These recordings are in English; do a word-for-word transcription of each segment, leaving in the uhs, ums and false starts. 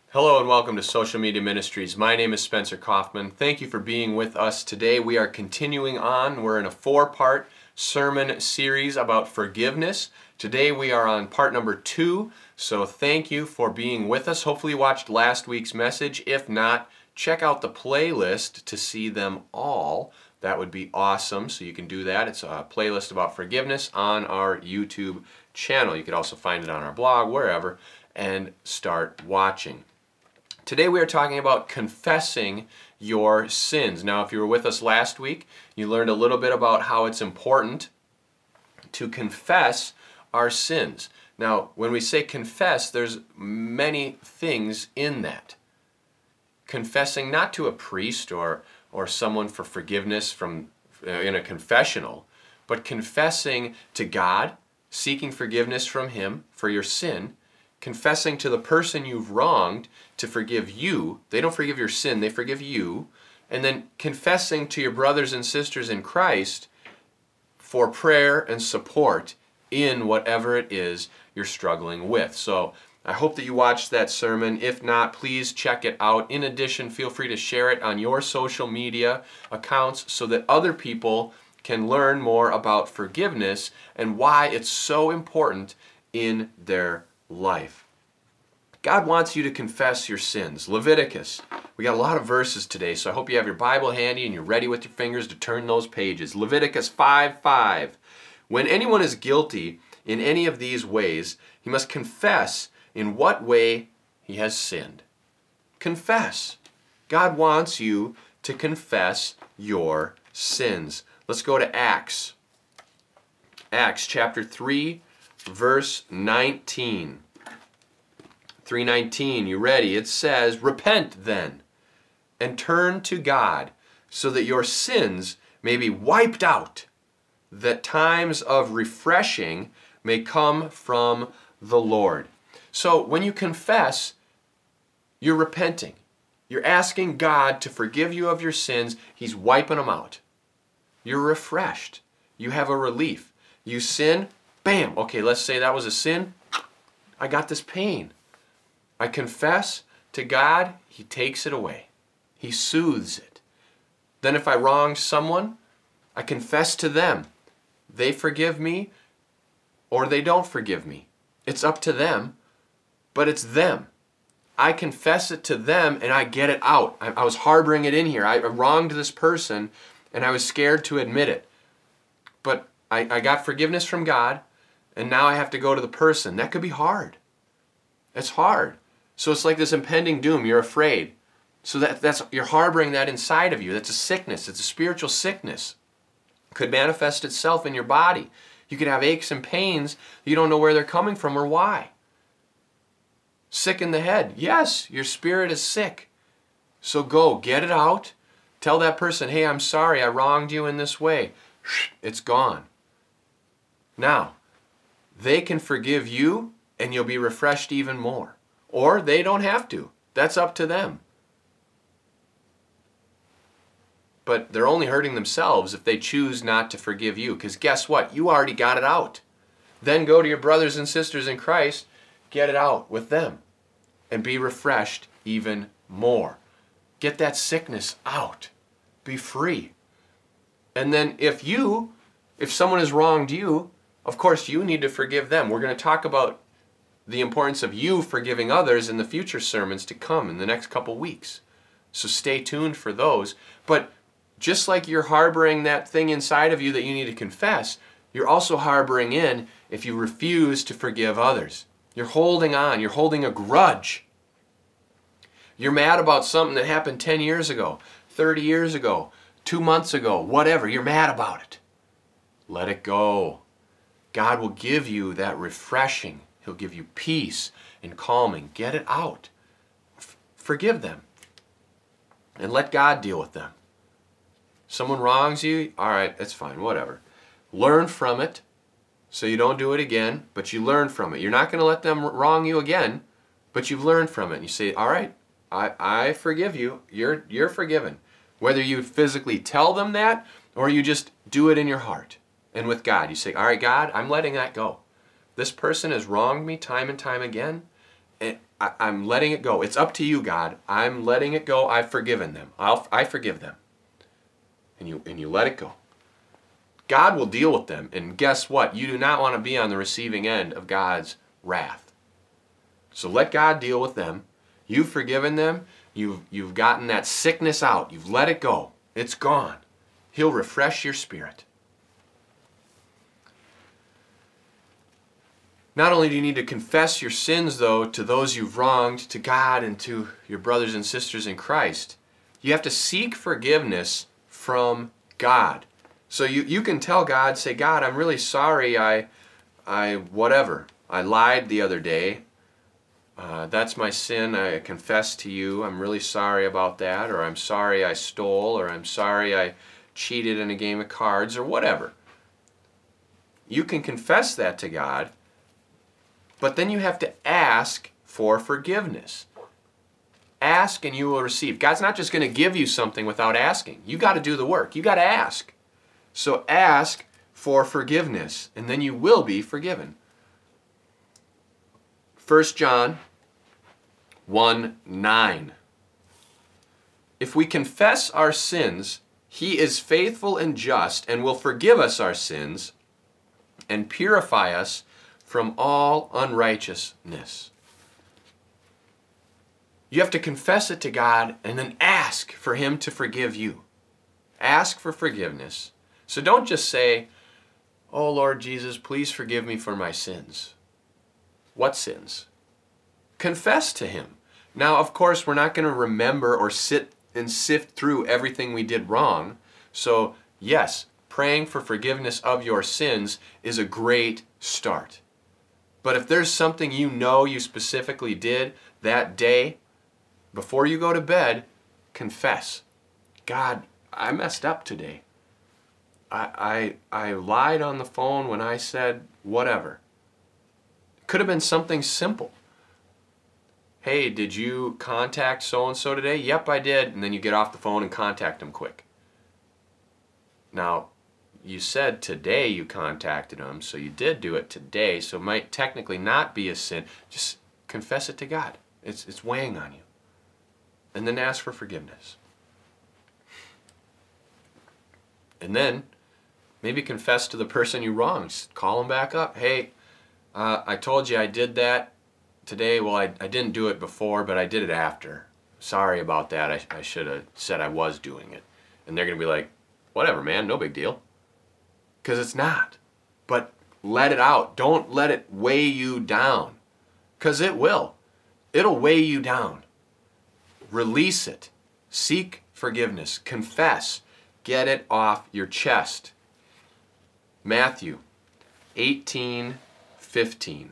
Hello and welcome to Social Media Ministries. My name is Spencer Kaufman. Thank you for being with us today. We are continuing on. We're in a four-part sermon series about forgiveness. Today we are on part number two, so thank you for being with us. Hopefully you watched last week's message. If not, check out the playlist to see them all. That would be awesome, so you can do that. It's a playlist about forgiveness on our YouTube channel. You could also find it on our blog, wherever, and start watching. Today we are talking about confessing your sins. Now, if you were with us last week, you learned a little bit about how it's important to confess our sins. Now, when we say confess, there's many things in that. Confessing not to a priest or, or someone for forgiveness from uh, in a confessional, but confessing to God, seeking forgiveness from Him for your sin, confessing to the person you've wronged to forgive you. They don't forgive your sin, they forgive you. And then confessing to your brothers and sisters in Christ for prayer and support in whatever it is you're struggling with. So I hope that you watched that sermon. If not, please check it out. In addition, feel free to share it on your social media accounts so that other people can learn more about forgiveness and why it's so important in their life. God wants you to confess your sins. Leviticus. We got a lot of verses today, so I hope you have your Bible handy and you're ready with your fingers to turn those pages. Leviticus five five. When anyone is guilty in any of these ways, he must confess in what way he has sinned. Confess. God wants you to confess your sins. Let's go to Acts. Acts chapter three, verse nineteen. three nineteen, you ready? It says, "Repent then, and turn to God, so that your sins may be wiped out, that times of refreshing may come from the Lord." So when you confess, you're repenting. You're asking God to forgive you of your sins. He's wiping them out. You're refreshed. You have a relief. You sin, bam. Okay, let's say that was a sin. I got this pain. I confess to God, He takes it away. He soothes it. Then if I wrong someone, I confess to them. They forgive me or they don't forgive me. It's up to them, but it's them. I confess it to them and I get it out. I, I was harboring it in here. I wronged this person and I was scared to admit it. But I, I got forgiveness from God and now I have to go to the person. That could be hard. It's hard. So it's like this impending doom. You're afraid. So that, that's you're harboring that inside of you. That's a sickness. It's a spiritual sickness. It could manifest itself in your body. You could have aches and pains. You don't know where they're coming from or why. Sick in the head. Yes, your spirit is sick. So go, get it out. Tell that person, hey, I'm sorry, I wronged you in this way. It's gone. Now, they can forgive you and you'll be refreshed even more. Or they don't have to. That's up to them. But they're only hurting themselves if they choose not to forgive you. Because guess what? You already got it out. Then go to your brothers and sisters in Christ, get it out with them, and be refreshed even more. Get that sickness out. Be free. And then if you, if someone has wronged you, of course you need to forgive them. We're going to talk about the importance of you forgiving others in the future sermons to come in the next couple weeks. So stay tuned for those. But just like you're harboring that thing inside of you that you need to confess, you're also harboring in if you refuse to forgive others. You're holding on. You're holding a grudge. You're mad about something that happened ten years ago, thirty years ago, two months ago, whatever. You're mad about it. Let it go. God will give you that refreshing. He'll give you peace and calming. Get it out. F- forgive them. And let God deal with them. Someone wrongs you, all right, that's fine, whatever. Learn from it so you don't do it again, but you learn from it. You're not going to let them wrong you again, but you've learned from it. And you say, all right, I, I forgive you. You're, you're forgiven. Whether you physically tell them that or you just do it in your heart and with God. You say, all right, God, I'm letting that go. This person has wronged me time and time again, I, I'm letting it go. It's up to you, God. I'm letting it go. I've forgiven them. I'll, I forgive them. And you, and you let it go. God will deal with them. And guess what? You do not want to be on the receiving end of God's wrath. So let God deal with them. You've forgiven them. You've, you've gotten that sickness out. You've let it go. It's gone. He'll refresh your spirit. Not only do you need to confess your sins, though, to those you've wronged, to God and to your brothers and sisters in Christ, you have to seek forgiveness from God. So you, you can tell God, say, God, I'm really sorry, I, I whatever, I lied the other day. Uh, that's my sin, I confess to you, I'm really sorry about that, or I'm sorry I stole, or I'm sorry I cheated in a game of cards, or whatever. You can confess that to God, but then you have to ask for forgiveness. Ask and you will receive. God's not just going to give you something without asking. You got to do the work. You got to ask. So ask for forgiveness, and then you will be forgiven. First John one nine. If we confess our sins, He is faithful and just and will forgive us our sins and purify us from all unrighteousness. You have to confess it to God and then ask for Him to forgive you. Ask for forgiveness. So don't just say, oh Lord Jesus, please forgive me for my sins. What sins? Confess to Him. Now, of course, we're not going to remember or sit and sift through everything we did wrong. So, yes, praying for forgiveness of your sins is a great start. But if there's something you know you specifically did that day, before you go to bed, confess. God, I messed up today. I, I, I lied on the phone when I said whatever. It could have been something simple. Hey, did you contact so-and-so today? Yep, I did. And then you get off the phone and contact them quick. Now, you said today you contacted them, so you did do it today, so it might technically not be a sin. Just confess it to God. It's, it's weighing on you. And then ask for forgiveness. And then maybe confess to the person you wronged. Just call them back up. Hey, uh, I told you I did that today. Well, I, I didn't do it before, but I did it after. Sorry about that. I, I should have said I was doing it. And they're going to be like, whatever, man, no big deal. Because it's not. But let it out. Don't let it weigh you down. Because it will. It'll weigh you down. Release it. Seek forgiveness. Confess. Get it off your chest. Matthew eighteen fifteen.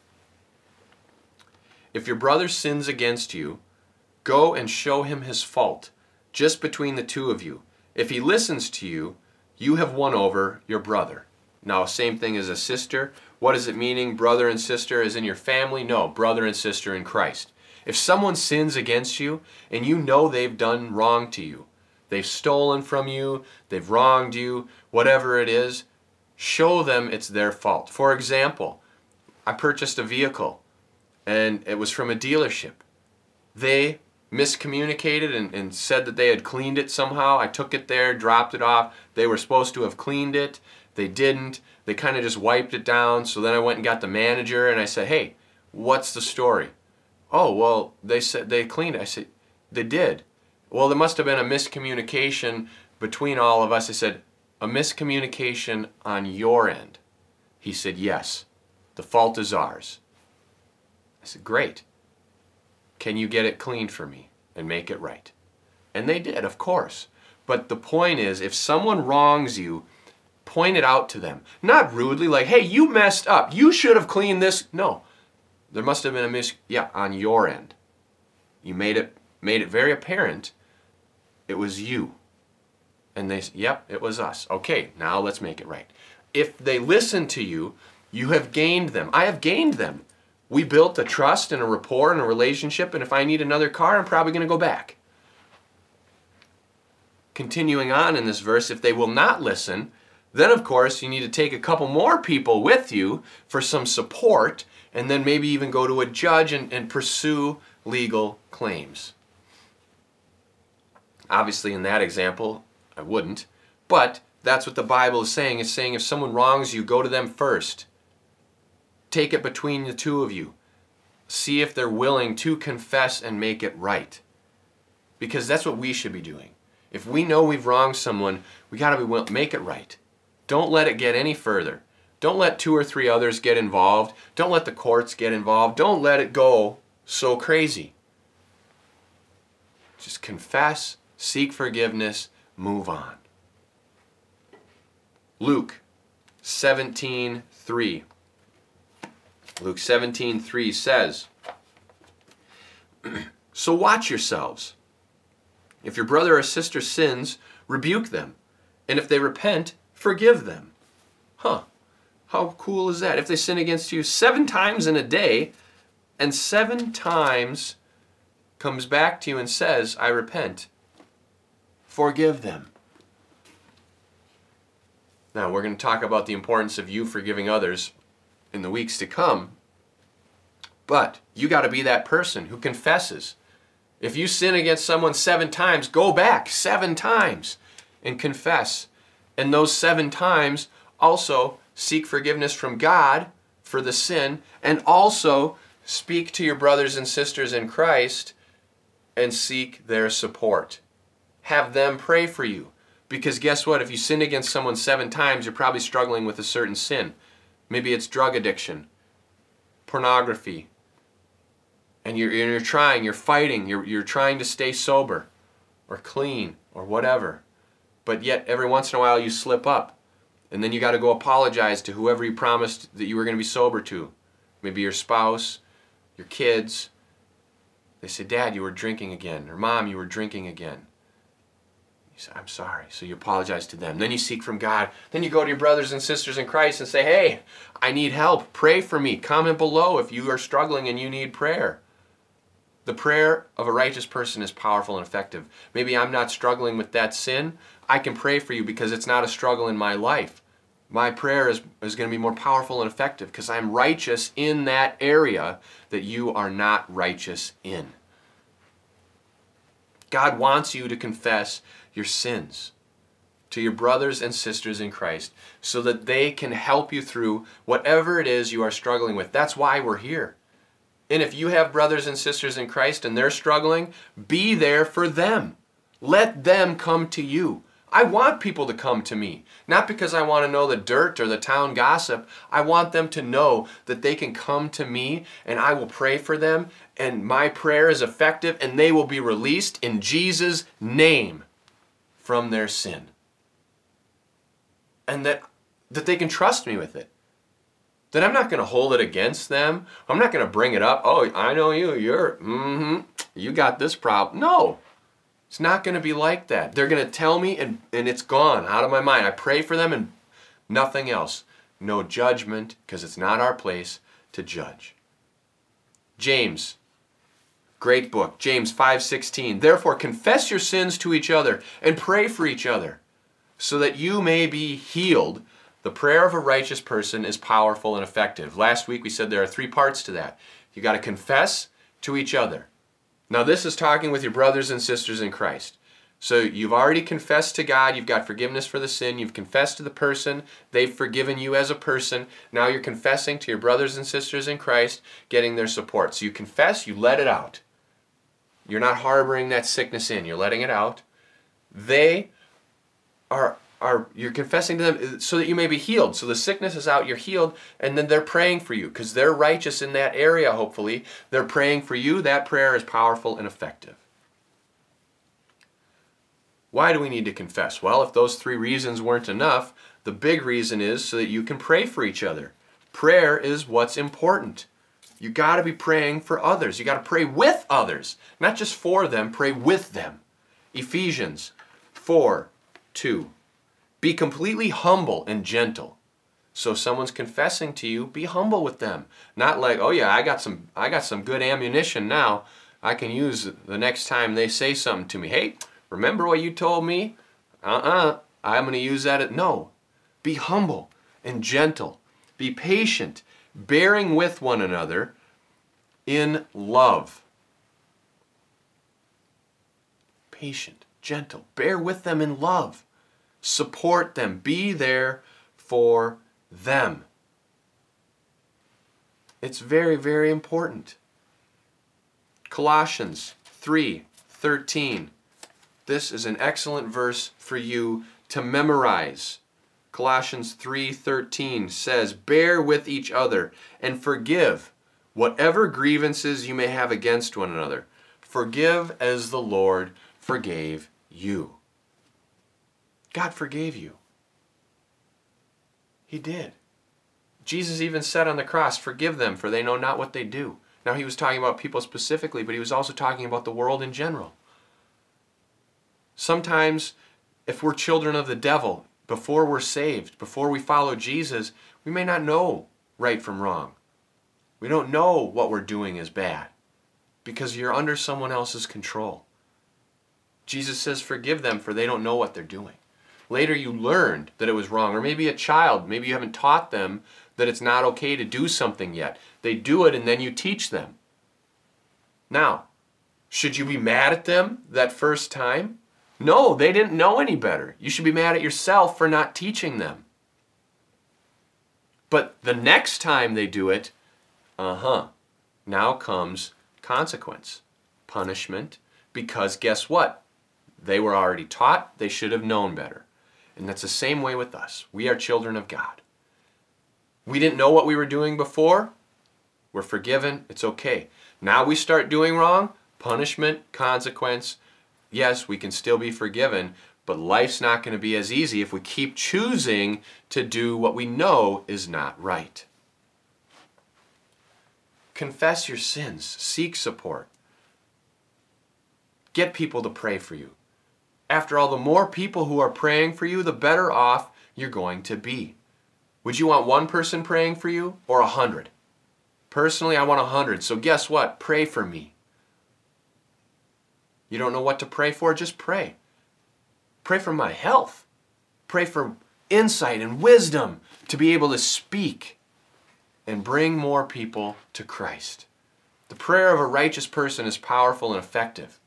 If your brother sins against you, go and show him his fault, just between the two of you. If he listens to you, you have won over your brother. Now, same thing as a sister. What is it meaning, brother and sister, as in your family? No, brother and sister in Christ. If someone sins against you and you know they've done wrong to you, they've stolen from you, they've wronged you, whatever it is, show them it's their fault. For example, I purchased a vehicle and it was from a dealership. They miscommunicated and, and said that they had cleaned it somehow. I took it there, dropped it off. They were supposed to have cleaned it. They didn't. They kind of just wiped it down. So then I went and got the manager and I said, hey, what's the story? Oh, well, they said they cleaned it. I said, they did. Well, there must have been a miscommunication between all of us. I said, a miscommunication on your end. He said, yes, the fault is ours. I said, great. Can you get it cleaned for me and make it right? And they did, of course. But the point is, if someone wrongs you, point it out to them. Not rudely, like, hey, you messed up. You should have cleaned this. No. There must have been a mis... Yeah, on your end. You made it, made it very apparent it was you. And they said, yep, it was us. Okay, now let's make it right. If they listen to you, you have gained them. I have gained them. We built a trust and a rapport and a relationship, and if I need another car, I'm probably going to go back. Continuing on in this verse, if they will not listen, Then, of course, you need to take a couple more people with you for some support, and then maybe even go to a judge and, and pursue legal claims. Obviously, in that example, I wouldn't, but that's what the Bible is saying. It's saying if someone wrongs you, go to them first. Take it between the two of you. See if they're willing to confess and make it right. Because that's what we should be doing. If we know we've wronged someone, we got to be willing to make it right. Don't let it get any further. Don't let two or three others get involved. Don't let the courts get involved. Don't let it go so crazy. Just confess, seek forgiveness, move on. Luke seventeen three. Luke seventeen three says, "So watch yourselves. If your brother or sister sins, rebuke them. And if they repent, forgive them." Huh. How cool is that? If they sin against you seven times in a day, and seven times comes back to you and says, "I repent," forgive them. Now, we're going to talk about the importance of you forgiving others in the weeks to come. But you got to be that person who confesses. If you sin against someone seven times, go back seven times and confess. And those seven times also seek forgiveness from God for the sin, and also speak to your brothers and sisters in Christ and seek their support. Have them pray for you. Because guess what? If you sin against someone seven times, you're probably struggling with a certain sin. Maybe it's drug addiction, pornography, and you're, you're trying, you're fighting, you're, you're trying to stay sober or clean or whatever. But yet every once in a while you slip up, and then you got to go apologize to whoever you promised that you were going to be sober to. Maybe your spouse, your kids. They say, "Dad, you were drinking again," or "Mom, you were drinking again." You say, "I'm sorry." So you apologize to them. Then you seek from God. Then you go to your brothers and sisters in Christ and say, "Hey, I need help. Pray for me." Comment below if you are struggling and you need prayer. The prayer of a righteous person is powerful and effective. Maybe I'm not struggling with that sin. I can pray for you because it's not a struggle in my life. My prayer is, is going to be more powerful and effective because I'm righteous in that area that you are not righteous in. God wants you to confess your sins to your brothers and sisters in Christ so that they can help you through whatever it is you are struggling with. That's why we're here. And if you have brothers and sisters in Christ and they're struggling, be there for them. Let them come to you. I want people to come to me, not because I want to know the dirt or the town gossip. I want them to know that they can come to me and I will pray for them, and my prayer is effective, and they will be released in Jesus' name from their sin. And that, that they can trust me with it. That I'm not going to hold it against them. I'm not going to bring it up. "Oh, I know you. You're, mm-hmm, you got this problem." No. It's not going to be like that. They're going to tell me, and, and it's gone out of my mind. I pray for them and nothing else. No judgment, because it's not our place to judge. James, great book. James five sixteen. "Therefore confess your sins to each other and pray for each other so that you may be healed. The prayer of a righteous person is powerful and effective." Last week we said there are three parts to that. You got to confess to each other. Now this is talking with your brothers and sisters in Christ. So you've already confessed to God, you've got forgiveness for the sin, you've confessed to the person, they've forgiven you as a person. Now you're confessing to your brothers and sisters in Christ, getting their support. So you confess, you let it out. You're not harboring that sickness in, you're letting it out. They are, are you're confessing to them so that you may be healed. So the sickness is out, you're healed, and then they're praying for you because they're righteous in that area, hopefully. They're praying for you. That prayer is powerful and effective. Why do we need to confess? Well, if those three reasons weren't enough, the big reason is so that you can pray for each other. Prayer is what's important. You got to be praying for others. You got to pray with others, not just for them, pray with them. Ephesians four two. "Be completely humble and gentle." So if someone's confessing to you, be humble with them. Not like, "Oh yeah, I got some I got some good ammunition now. I can use the next time they say something to me. Hey, remember what you told me? Uh-uh. I'm going to use that." At... No. Be humble and gentle. Be patient, bearing with one another in love. Patient, gentle. Bear with them in love. Support them. Be there for them. It's very, very important. Colossians three thirteen. This is an excellent verse for you to memorize. Colossians three thirteen says, "Bear with each other and forgive whatever grievances you may have against one another. Forgive as the Lord forgave you." God forgave you. He did. Jesus even said on the cross, "Forgive them, for they know not what they do." Now, he was talking about people specifically, but he was also talking about the world in general. Sometimes, if we're children of the devil, before we're saved, before we follow Jesus, we may not know right from wrong. We don't know what we're doing is bad because you're under someone else's control. Jesus says, "Forgive them, for they don't know what they're doing." Later you learned that it was wrong, or maybe a child, maybe you haven't taught them that it's not okay to do something yet. They do it and then you teach them. Now, should you be mad at them that first time? No, they didn't know any better. You should be mad at yourself for not teaching them. But the next time they do it, uh-huh, now comes consequence, punishment, because guess what? They were already taught, they should have known better. And that's the same way with us. We are children of God. We didn't know what we were doing before. We're forgiven. It's okay. Now we start doing wrong. Punishment, consequence. Yes, we can still be forgiven, but life's not going to be as easy if we keep choosing to do what we know is not right. Confess your sins. Seek support. Get people to pray for you. After all, the more people who are praying for you, the better off you're going to be. Would you want one person praying for you or a hundred? Personally, I want a hundred. So guess what? Pray for me. You don't know what to pray for? Just pray. Pray for my health. Pray for insight and wisdom to be able to speak and bring more people to Christ. The prayer of a righteous person is powerful and effective.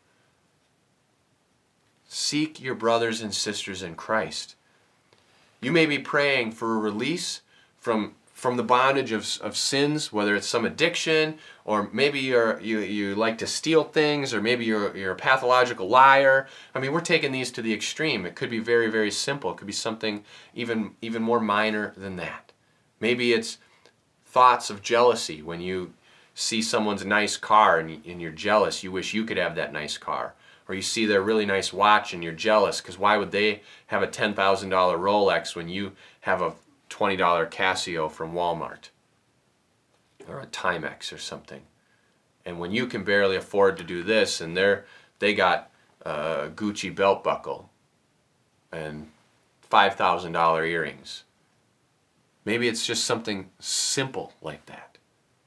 Seek your brothers and sisters in Christ. You may be praying for a release from, from the bondage of, of sins, whether it's some addiction, or maybe you're, you, you like to steal things, or maybe you're, you're a pathological liar. I mean, we're taking these to the extreme. It could be very, very simple. It could be something even, even more minor than that. Maybe it's thoughts of jealousy when you see someone's nice car and, and you're jealous. You wish you could have that nice car. Or you see their really nice watch and you're jealous because why would they have a ten thousand dollar Rolex when you have a twenty dollar Casio from Walmart? Or a Timex or something. And when you can barely afford to do this and they're, they got a Gucci belt buckle and five thousand dollar earrings. Maybe it's just something simple like that.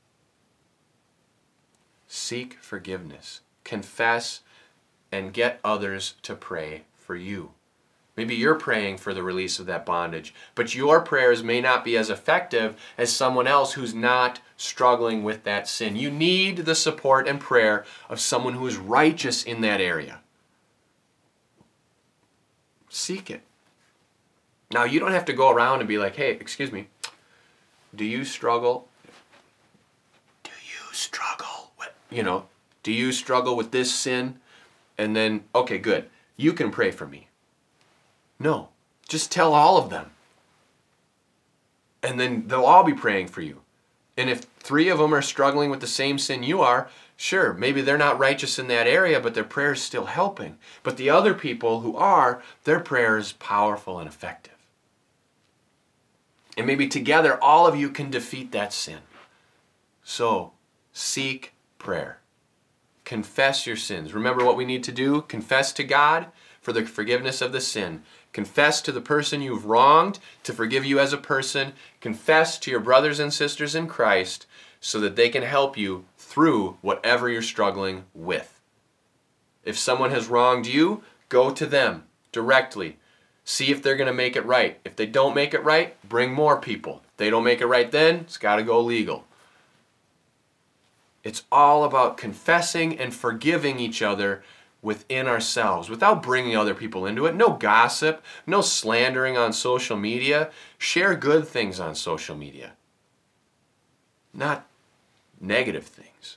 Seek forgiveness. Confess and get others to pray for you. Maybe you're praying for the release of that bondage, but your prayers may not be as effective as someone else who's not struggling with that sin. You need the support and prayer of someone who is righteous in that area. Seek it. Now, you don't have to go around and be like, hey, excuse me, do you struggle? Do you struggle with, you know, do you struggle with this sin? And then, okay, good. You can pray for me. No, just tell all of them. And then they'll all be praying for you. And if three of them are struggling with the same sin you are, sure, maybe they're not righteous in that area, but their prayer is still helping. But the other people who are, their prayer is powerful and effective. And maybe together, all of you can defeat that sin. So, seek prayer. Confess your sins. Remember what we need to do? Confess to God for the forgiveness of the sin. Confess to the person you've wronged to forgive you as a person. Confess to your brothers and sisters in Christ so that they can help you through whatever you're struggling with. If someone has wronged you, go to them directly. See if they're going to make it right. If they don't make it right, bring more people. If they don't make it right then, it's got to go legal. It's all about confessing and forgiving each other within ourselves without bringing other people into it. No gossip, no slandering on social media. Share good things on social media, not negative things.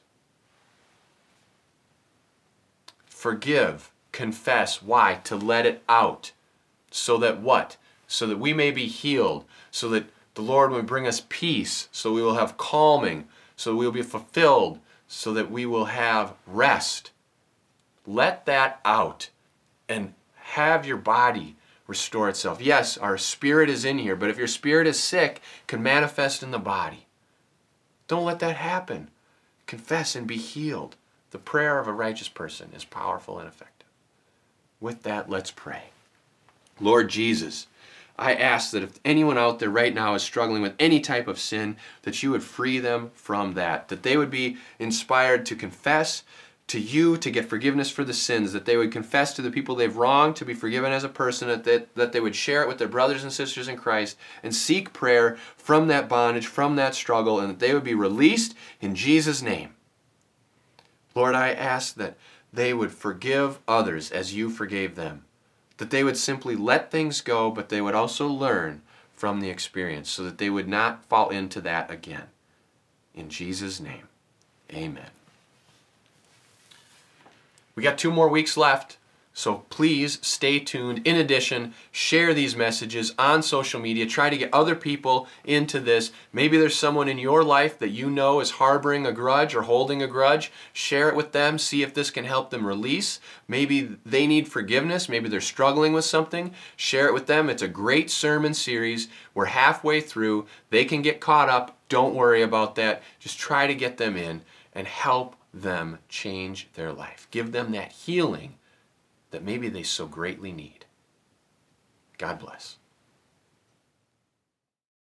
Forgive, confess. Why? To let it out. So that what? So that we may be healed. So that the Lord will bring us peace. So we will have calming. So we will be fulfilled. So that we will have rest. Let that out and have your body restore itself. Yes, our spirit is in here, but if your spirit is sick, it can manifest in the body. Don't let that happen. Confess and be healed. The prayer of a righteous person is powerful and effective. With that, let's pray. Lord Jesus, I ask that if anyone out there right now is struggling with any type of sin, that you would free them from that, that they would be inspired to confess to you, to get forgiveness for the sins, that they would confess to the people they've wronged, to be forgiven as a person, that they, that they would share it with their brothers and sisters in Christ, and seek prayer from that bondage, from that struggle, and that they would be released in Jesus' name. Lord, I ask that they would forgive others as you forgave them, that they would simply let things go, but they would also learn from the experience so that they would not fall into that again. In Jesus' name, amen. We got two more weeks left, so please stay tuned. In addition, share these messages on social media. Try to get other people into this. Maybe there's someone in your life that you know is harboring a grudge or holding a grudge. Share it with them. See if this can help them release. Maybe they need forgiveness. Maybe they're struggling with something. Share it with them. It's a great sermon series. We're halfway through. They can get caught up. Don't worry about that. Just try to get them in and help them change their life. Give them that healing that maybe they so greatly need. God bless.